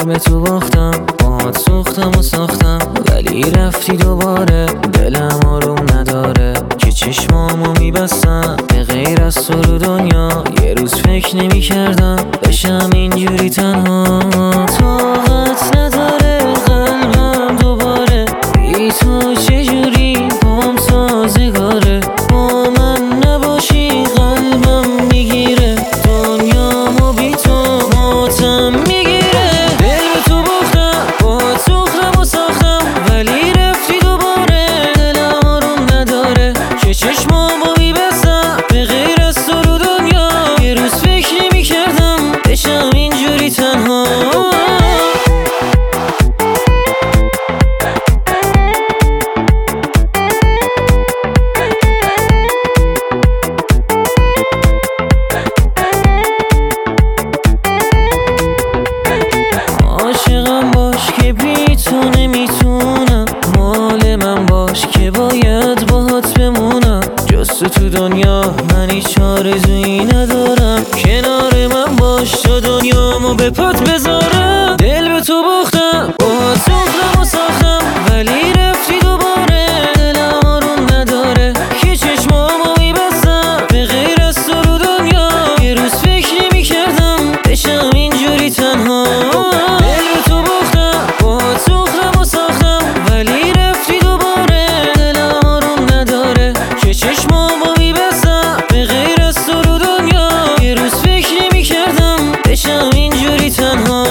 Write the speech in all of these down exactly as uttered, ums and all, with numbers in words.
دل به تو باختم، باهات سوختم و ساختم ولی رفتی دوباره. دلم آروم نداره که چشمامو میبستم، به غیر از تو رو دنیا یه روز فکر نمی کردم بشم اینجوری تنها. طاقت نداره قلبم دوباره، بی تو چجوری بام سازگاره. با من نباشی قلبم میگیره، دنیامو بی تو ماتم میگیره. دل به تو باختم، باهات سوختم و ساختم ولی رفتی دوباره. دلم آروم نداره که چشمامو میبستم، به غیر از تو رو دنیا یه روز فکر نمی کردم بشم اینجوری تنها. عاشقم باش که بی تو نمیتونم، مال من باش که باید باهات بمونم. جز تو تو دنیا من هیچ آرزویی ندارم، کنار من باش تا دنیامو به پات بذارم. دل به تو باختم، باهات سوختم و ساختم ولی رفتی دوباره. دلم آروم نداره که چشمامو میبستم، به غیر از تو رو دنیا یه روز فکر نمی کردم بشم اینجوری تنها. دل به تو باختم، باهات سوختم و ساختم ولی رفتی دوباره. دلم آروم نداره که چشمامو میبستم، به غیر از تو رو دنیا یه روز فکر نمی کردم بشم اینجوری تنها.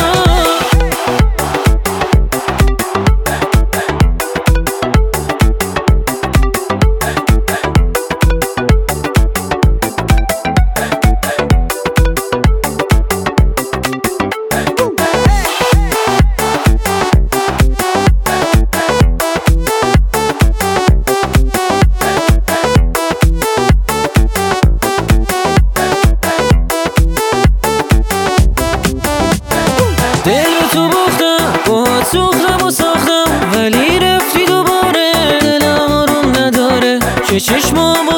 دل به تو باختم، باهات سوختم و ساختم ولی رفتی دوباره. دلم آروم نداره که چشمام